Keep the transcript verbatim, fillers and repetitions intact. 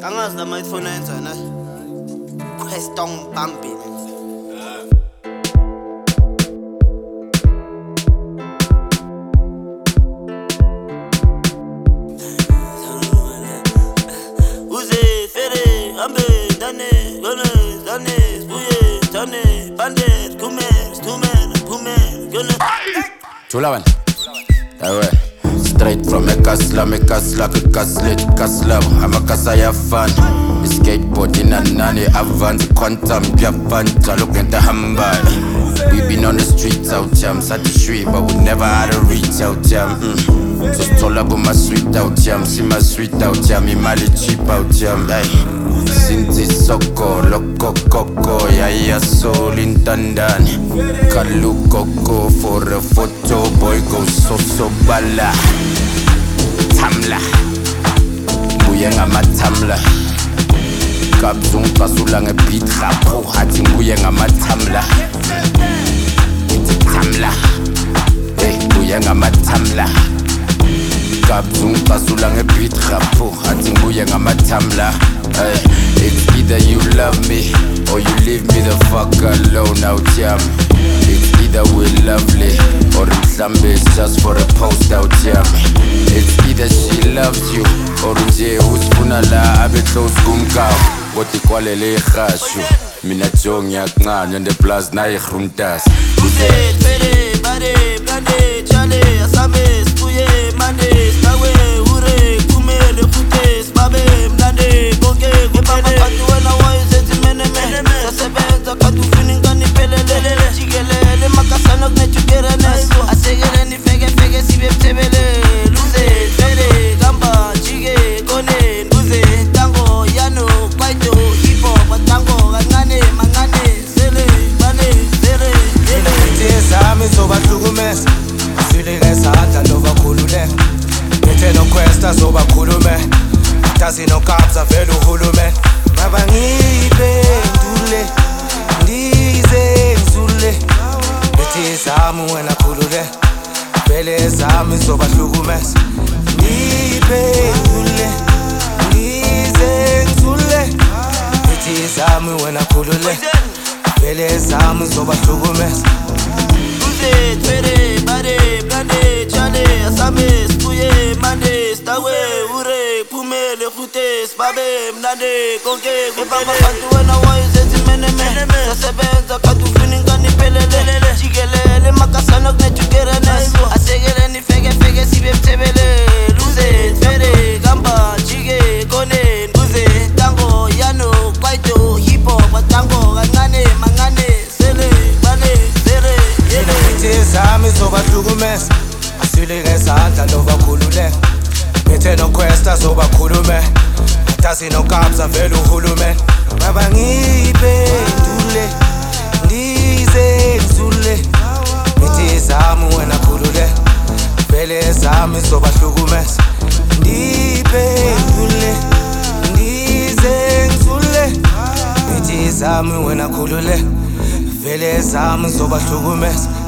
Angazi la microphone yenza na. Question bumping. Uze fere ambe dane gone dane buye dane bandit kumer kumer kumer gone. Chulawan. Ewe. Straight from a kasla, me kasla, ke kaslet, kasla. I'm a kasaya fan. Skateboard in a nanny, avance, quantum, Japan, look at the handbag. We been on the streets out jam, sat the street, but we never had to reach out jam. Mm. So it's all about my sweet out jam, see my sweet out jam, me mali cheap out jam. Hey. Sinti soko, loco coco, ya ya soul in Tandani. Kalu coco for a photo, boy go so so bala. Tamla, buyenga matamla. Kabzung kasulang e beat rapo, hati buyenga matamla. Tamla, hey buyenga matamla. Kabzung kasulang e beat rapo, hati buyenga matamla. Hey, it's either you love me or you leave me the fuck alone out jam. It's either we're lovely or mhlambe it's just for a post out jam. It's either she loves you or nje usifuna la abe close kumkaw. Kodwa ikwalele ikhashu mina jong yakuncane and the plus nayi gruntas. Uze fere bare blande chale asame spuye mande stawe ure kumele kutes babe mlande konke kupane kanti wena wayizenza mene mene sasebenza kanti ufuna ingane iphelele jikelele makasana kunejukere neso asekele nifeke feke sibe mthebele luze fere gamba jike kone luze tango yano kwaito hip hop tango kancane mancane sele bane sele yele zami zobahlukumeza asile ngesandla nobakhulule ngethe nokwesta zobakhulume tazi nokabza vele uhulume mabangiphendule ndize ngizule ngethe zami wena khulule vele zami zobahlukumeza ngiphendule ndize ngizule ngethe zami wena khulule vele zami zobahlukumeza. Fere bare blande chale asame spuye mande stawe ure pumele khutes babe mnande konke kupama kanti wena wayizenza mene mene sasebenza kanti ufuna ingane iphelele jikelele makasana kunejukere neso asekele nifeke feke sibe mthebele luze fere gamba jike kone luze tango yano kwaito hip hop tango kancane mancane sele bane sele yele zami zobahlukumeza asile ngesandla nobakhulule ngethe nokwesta zobakhulume tazi nokabza vele uhulume mabangiphendule ndize ngizule ngethe zami wena khulule vele zami zobahlukumeza ndiphendule ndize ngizule ngethe zami wena khulule vele zami zobahlukumeza.